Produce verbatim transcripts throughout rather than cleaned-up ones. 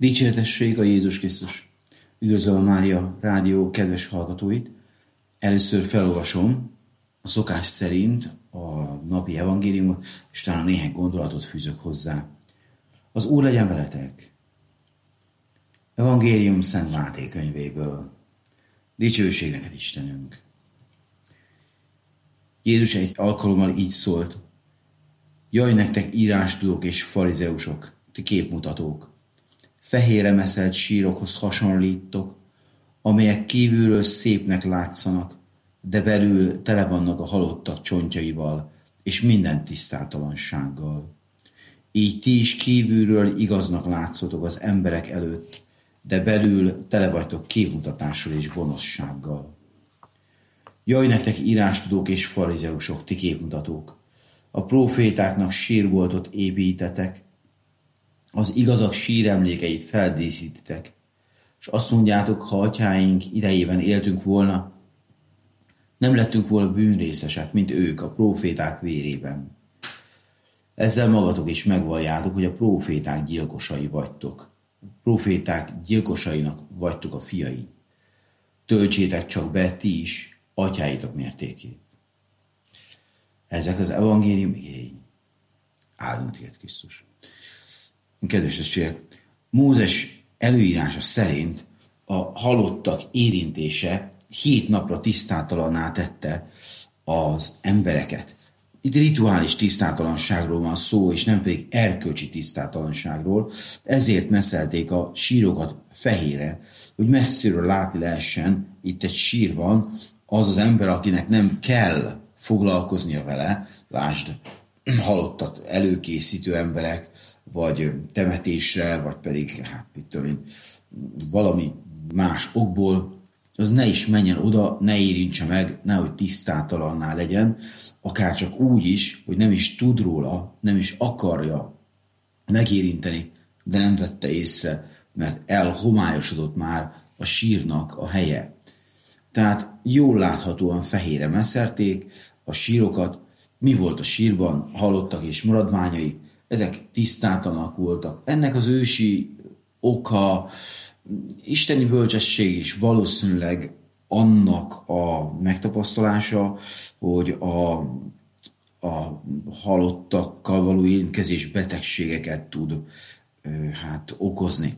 Dicsértessék a Jézus Krisztus! Üdvözlöm a Mária Rádió kedves hallgatóit! Először felolvasom a szokás szerint a napi evangéliumot, és talán néhány gondolatot fűzök hozzá. Az Úr legyen veletek! Evangélium Szent Máté könyvéből. Dicsőség neked, Istenünk! Jézus egy alkalommal így szólt: Jaj nektek, írástudók és farizeusok, ti képmutatók! Fehérre meszelt sírokhoz hasonlítok, amelyek kívülről szépnek látszanak, de belül tele vannak a halottak csontjaival, és minden tisztátalansággal. Így ti is kívülről igaznak látszotok az emberek előtt, de belül tele vagytok képmutatással és gonoszsággal. Jaj nektek, írástudók és farizeusok, ti képmutatók! A prófétáknak sírboltot építetek, az igazak síremlékeit feldíszítitek, és azt mondjátok, ha atyáink idejében éltünk volna, nem lettünk volna bűnrészesek, mint ők a próféták vérében. Ezzel magatok is megvalljátok, hogy a próféták gyilkosai vagytok. A próféták gyilkosainak vagytok a fiai. Töltsétek csak be ti is atyáitok mértékét. Ezek az evangélium igény. Áldunk téged, Krisztus! Kedves testvérek, Mózes előírása szerint a halottak érintése hét napra tisztátalanná tette az embereket. Itt rituális tisztátalanságról van szó, és nem pedig erkölcsi tisztátalanságról, ezért messzelték a sírokat fehérre, hogy messziről látni lehessen, itt egy sír van, az az ember, akinek nem kell foglalkoznia vele, lásd, halottat előkészítő emberek, vagy temetésre, vagy pedig, hát mit tudom én, valami más okból, az ne is menjen oda, ne érintse meg, nehogy tisztátalanná legyen, akár csak úgy is, hogy nem is tud róla, nem is akarja megérinteni, de nem vette észre, mert elhomályosodott már a sírnak a helye. Tehát jól láthatóan fehérre messzerték a sírokat. Mi volt a sírban? Halottak és maradványai. Ezek tisztátalanok voltak. Ennek az ősi oka, isteni bölcsesség is valószínűleg annak a megtapasztalása, hogy a, a halottakkal való érintkezés betegségeket tud hát, okozni.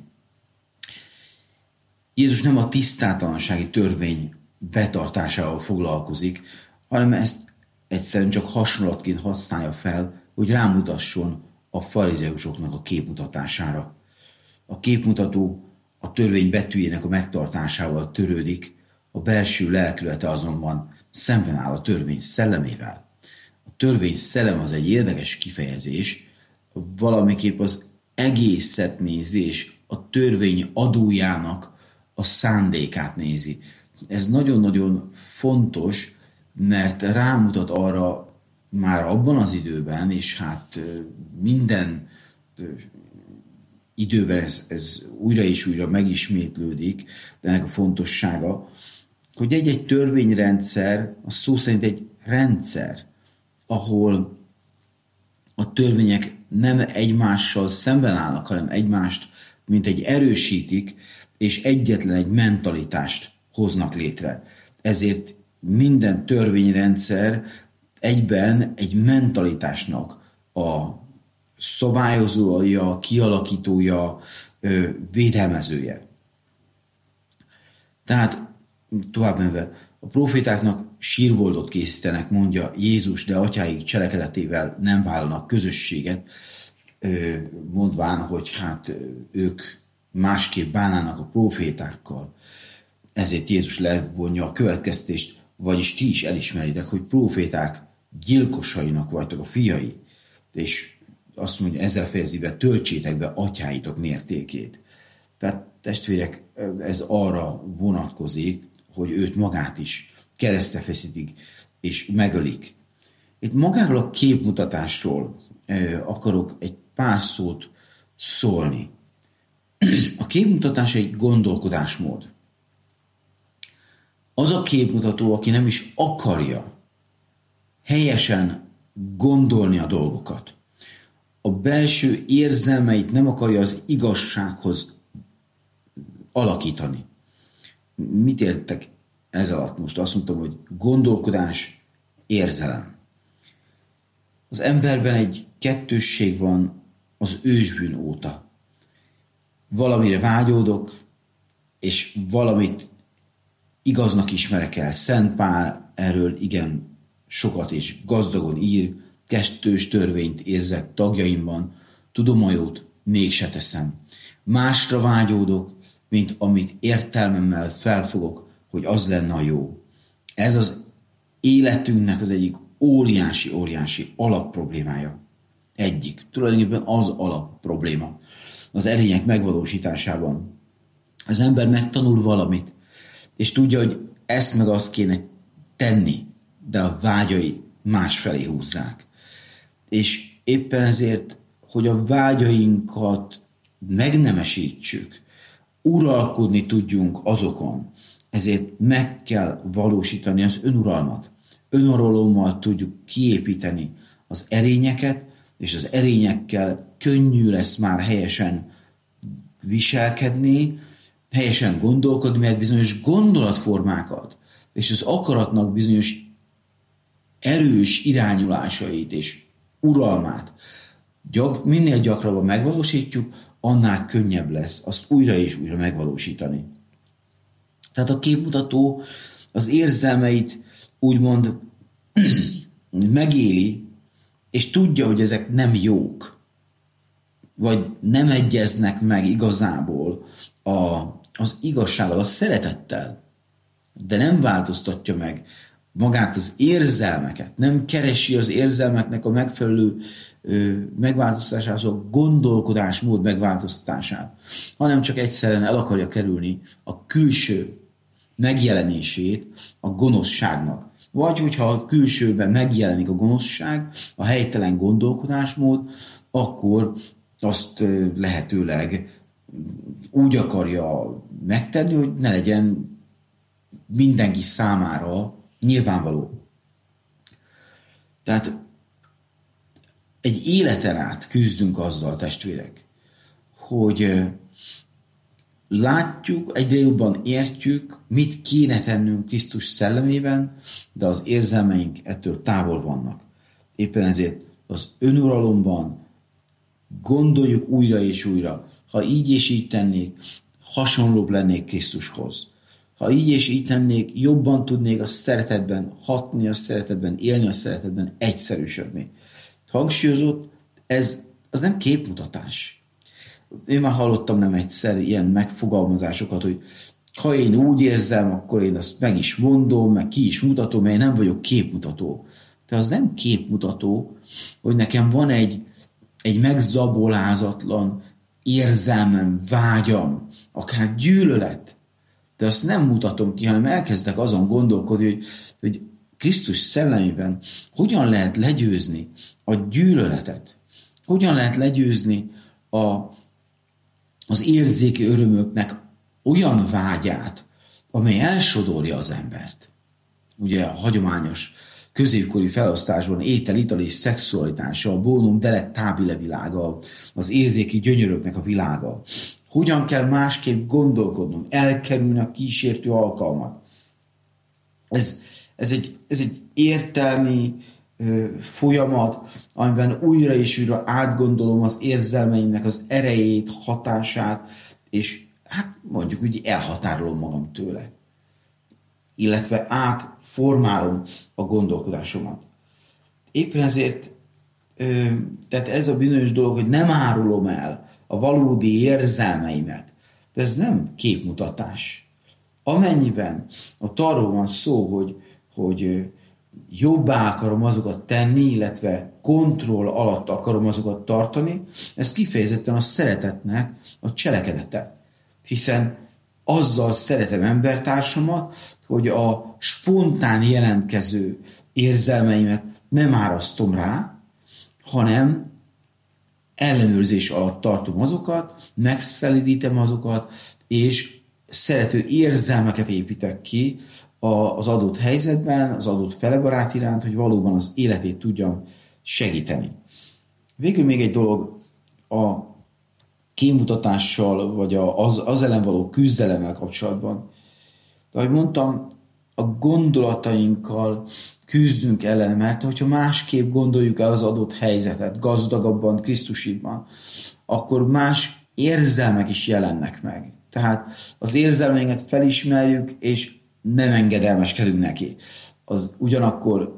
Jézus nem a tisztátalansági törvény betartásával foglalkozik, hanem ezt egyszerűen csak hasonlatként használja fel, hogy rámutasson a farizeusoknak a képmutatására. A képmutató a törvény betűjének a megtartásával törődik, a belső lelkülete azonban szemben áll a törvény szellemével. A törvény szellem az egy érdekes kifejezés, valamiképp az egészet nézi, és a törvény adójának a szándékát nézi. Ez nagyon-nagyon fontos, mert rámutat arra már abban az időben, és hát minden időben ez, ez újra és újra megismétlődik, de ennek a fontossága, hogy egy-egy törvényrendszer, az szó szerint egy rendszer, ahol a törvények nem egymással szemben állnak, hanem egymást, mint egy erősítik, és egyetlen egy mentalitást hoznak létre. Ezért minden törvényrendszer egyben egy mentalitásnak a szabályozója, kialakítója, védelmezője. Tehát tovább menve, a prófétáknak sírboltot készítenek, mondja Jézus, de atyáik cselekedetével nem vállalnak közösséget, mondván, hogy hát ők másképp bánnának a prófétákkal. Ezért Jézus levonja a következtést, vagyis ti is elismeritek, hogy próféták gyilkosainak vagytok a fiai, és azt mondja, ezzel fejezi be, töltsétek be atyáitok mértékét. Tehát testvérek, ez arra vonatkozik, hogy őt magát is keresztre feszítik, és megölik. Itt magáról a képmutatásról akarok egy pár szót szólni. A képmutatás egy gondolkodásmód. Az a képmutató, aki nem is akarja helyesen gondolni a dolgokat, a belső érzelmeit nem akarja az igazsághoz alakítani. Mit értek ez alatt most? Azt mondtam, hogy gondolkodás, érzelem. Az emberben egy kettősség van az ősbűn óta. Valamire vágyódok, és valamit igaznak ismerek el. Szent Pál erről igen sokat és gazdagon ír, kettős törvényt érzek tagjaimban, tudom a jót, mégse teszem. Másra vágyódok, mint amit értelmemmel felfogok, hogy az lenne a jó. Ez az életünknek az egyik óriási, óriási alapproblémája. Egyik. Tulajdonképpen az alapprobléma. Az erények megvalósításában. Az ember megtanul valamit, és tudja, hogy ezt meg azt kéne tenni, de a vágyai másfelé húzzák. És éppen ezért, hogy a vágyainkat megnemesítsük, uralkodni tudjunk azokon, ezért meg kell valósítani az önuralmat. Önuralommal tudjuk kiépíteni az erényeket, és az erényekkel könnyű lesz már helyesen viselkedni, helyesen gondolkodni, mert bizonyos gondolatformákat és az akaratnak bizonyos erős irányulásait és uralmát gyak, minél gyakrabban megvalósítjuk, annál könnyebb lesz azt újra és újra megvalósítani. Tehát a képmutató az érzelmeit úgymond megéli, és tudja, hogy ezek nem jók, vagy nem egyeznek meg igazából a, az igazsággal, a szeretettel, de nem változtatja meg magát az érzelmeket, nem keresi az érzelmeknek a megfelelő ö, megváltoztatását, a gondolkodásmód megváltoztatását, hanem csak egyszerűen el akarja kerülni a külső megjelenését a gonoszságnak. Vagy hogyha a külsőben megjelenik a gonoszság, a helytelen gondolkodásmód, akkor azt lehetőleg úgy akarja megtenni, hogy ne legyen mindenki számára nyilvánvaló. Tehát egy életen át küzdünk azzal, testvérek, hogy látjuk, egyre jobban értjük, mit kéne tennünk Krisztus szellemében, de az érzelmeink ettől távol vannak. Éppen ezért az önuralomban gondoljuk újra és újra. Ha így és így tennék, hasonlóbb lennék Krisztushoz. Ha így és így tennék, jobban tudnék a szeretetben hatni, a szeretetben élni, a szeretetben egyszerűsödni. Hangsúlyozott, ez az nem képmutatás. Én már hallottam nem egyszer ilyen megfogalmazásokat, hogy ha én úgy érzem, akkor én azt meg is mondom, meg ki is mutatom, mert én nem vagyok képmutató. De az nem képmutató, hogy nekem van egy, egy megzabolázatlan érzelmem, vágyam, akár gyűlölet, de azt nem mutatom ki, hanem elkezdek azon gondolkodni, hogy, hogy Krisztus szellemében hogyan lehet legyőzni a gyűlöletet, hogyan lehet legyőzni a, az érzéki örömöknek olyan vágyát, amely elsodorja az embert. Ugye a hagyományos középkori felosztásban étel, ital és szexualitása, a bonum delectabile világa, az érzéki gyönyöröknek a világa. Hogyan kell másképp gondolkodnom, elkerülni a kísértő alkalmat. Ez, ez, egy, ez egy értelmi ö, folyamat, amiben újra és újra átgondolom az érzelmeimnek az erejét, hatását, és hát mondjuk úgy elhatárolom magam tőle. Illetve átformálom a gondolkodásomat. Éppen ezért, ö, tehát ez a bizonyos dolog, hogy nem árulom el a valódi érzelmeimet, de ez nem képmutatás. Amennyiben ott arról van szó, hogy, hogy jobbá akarom azokat tenni, illetve kontroll alatt akarom azokat tartani, ez kifejezetten a szeretetnek a cselekedete. Hiszen azzal szeretem embertársamat, hogy a spontán jelentkező érzelmeimet nem árasztom rá, hanem ellenőrzés alatt tartom azokat, megszelidítem azokat, és szerető érzelmeket építek ki az adott helyzetben, az adott felebarát iránt, hogy valóban az életét tudjam segíteni. Végül még egy dolog, a képmutatással, vagy az, az ellen való küzdelemmel kapcsolatban. De ahogy mondtam, a gondolatainkkal küzdünk ellen, mert hogyha másképp gondoljuk el az adott helyzetet, gazdagabban, Krisztusban, akkor más érzelmek is jelennek meg. Tehát az érzelmeinket felismerjük, és nem engedelmeskedünk neki. Az ugyanakkor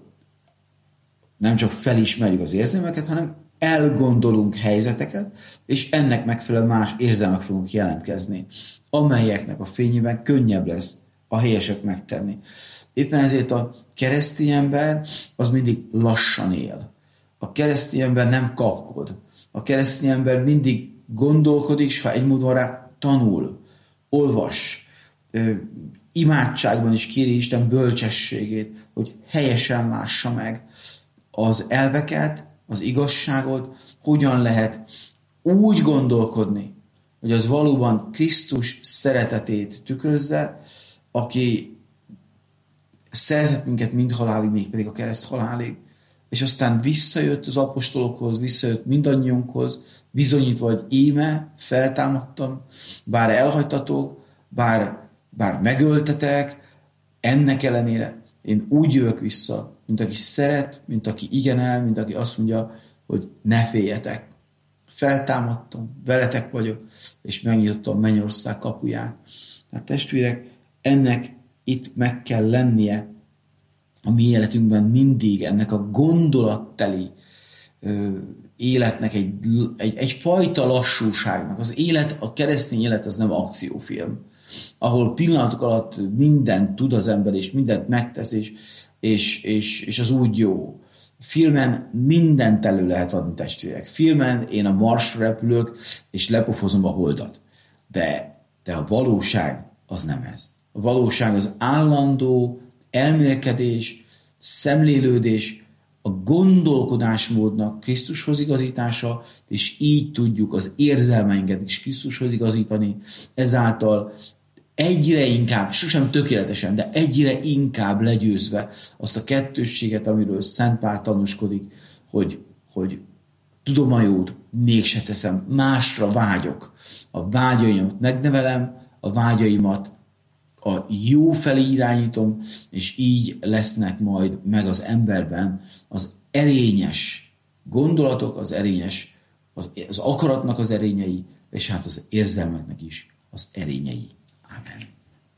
nem csak felismerjük az érzelmeket, hanem elgondolunk helyzeteket, és ennek megfelelően más érzelmek fogunk jelentkezni, amelyeknek a fényében könnyebb lesz a helyeset megtenni. Éppen ezért a keresztény ember az mindig lassan él. A keresztény ember nem kapkod. A keresztény ember mindig gondolkodik, és ha egy mód van rá, tanul, olvas, imádságban is kéri Isten bölcsességét, hogy helyesen lássa meg az elveket, az igazságot, hogyan lehet úgy gondolkodni, hogy az valóban Krisztus szeretetét tükrözze, aki szeretett minket mind halálig, még pedig a kereszt halálig, és aztán visszajött az apostolokhoz, visszajött mindannyiunkhoz, bizonyítva, hogy íme, feltámadtam, bár elhagytatok, bár, bár megöltetek, ennek ellenére én úgy jövök vissza, mint aki szeret, mint aki igen el, mint aki azt mondja, hogy ne féljetek. Feltámadtam, veletek vagyok, és megnyitottam a mennyország kapuját. Hát testvérek, ennek itt meg kell lennie a mi életünkben mindig, ennek a gondolatteli ö, életnek egy, egy, egyfajta lassúságnak. Az élet, a keresztény élet az nem akciófilm, ahol pillanatok alatt mindent tud az ember, és mindent megtesz, és, és, és, és az úgy jó. Filmen mindent elő lehet adni, testvérek. Filmen én a Marsra repülök, és lepofozom a holdat. De, de a valóság az nem ez. A valóság az állandó elmélkedés, szemlélődés, a gondolkodásmódnak Krisztushoz igazítása, és így tudjuk az érzelmeinket is Krisztushoz igazítani, ezáltal egyre inkább, sosem tökéletesen, de egyre inkább legyőzve azt a kettősséget, amiről Szent Pál tanúskodik, hogy, hogy tudom a jót, mégse teszem, másra vágyok. A vágyaimat megnevelem, a vágyaimat a jó felé irányítom, és így lesznek majd meg az emberben az erényes gondolatok, az erényes, az, az akaratnak az erényei, és hát az érzelmeknek is az erényei. Amen.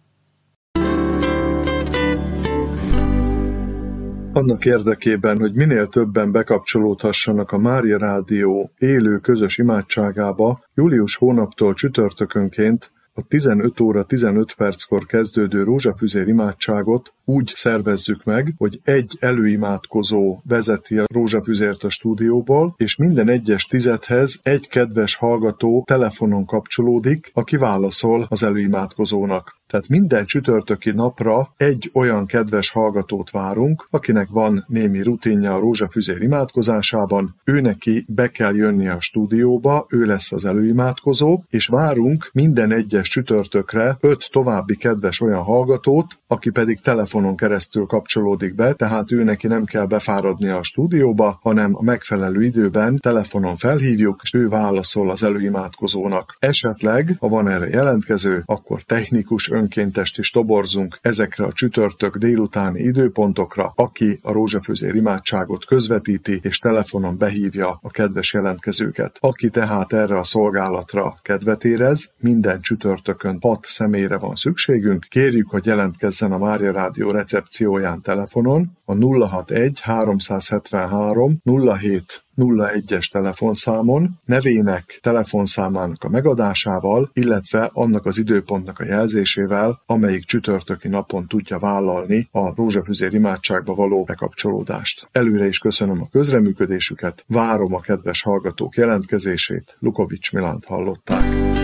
Annak érdekében, hogy minél többen bekapcsolódhassanak a Mária Rádió élő közös imádságába, július hónaptól csütörtökönként a tizenöt óra tizenöt perckor kezdődő rózsafüzér imádságot úgy szervezzük meg, hogy egy előimádkozó vezeti a rózsafüzért a stúdióból, és minden egyes tizedhez egy kedves hallgató telefonon kapcsolódik, aki válaszol az előimádkozónak. Tehát minden csütörtöki napra egy olyan kedves hallgatót várunk, akinek van némi rutinja a rózsafüzér imádkozásában, ő neki be kell jönni a stúdióba, ő lesz az előimádkozó, és várunk minden egyes csütörtökre öt további kedves olyan hallgatót, aki pedig telefonon keresztül kapcsolódik be, tehát ő neki nem kell befáradnia a stúdióba, hanem a megfelelő időben telefonon felhívjuk, és ő válaszol az előimádkozónak. Esetleg, ha van erre jelentkező, akkor technikus önkéntest is toborzunk ezekre a csütörtök délutáni időpontokra, aki a rózsafüzér imádságot közvetíti, és telefonon behívja a kedves jelentkezőket. Aki tehát erre a szolgálatra kedvet érez, minden csütörtökön hat személyre van szükségünk, kérjük, hogy jelentkezzen a Mária Rádió recepcióján telefonon, a nulla hatvanegy háromszázhetvenhárom nulla hét nulla egyes telefonszámon, nevének, telefonszámának a megadásával, illetve annak az időpontnak a jelzésével, amelyik csütörtöki napon tudja vállalni a rózsafüzér imádságba való bekapcsolódást. Előre is köszönöm a közreműködésüket, várom a kedves hallgatók jelentkezését, Lukovics Milánt hallották.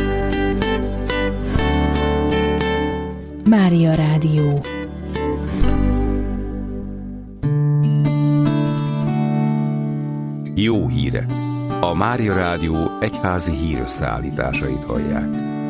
Mária Rádió. Jó hírek! A Mária Rádió egyházi hírösszeállításait hallják.